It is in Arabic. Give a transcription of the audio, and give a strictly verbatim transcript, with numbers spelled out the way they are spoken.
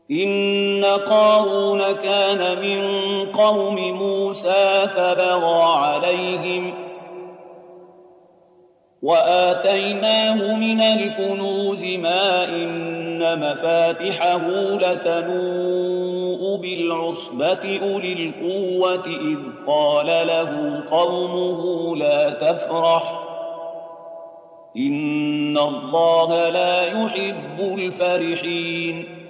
إن قارون كان من قوم موسى فبغى عليهم وآتيناه من الكنوز ما إن مفاتحه لتنوء بالعصبة أولي القوة إذ قال له قومه لا تفرح إن الله لا يحب الفرحين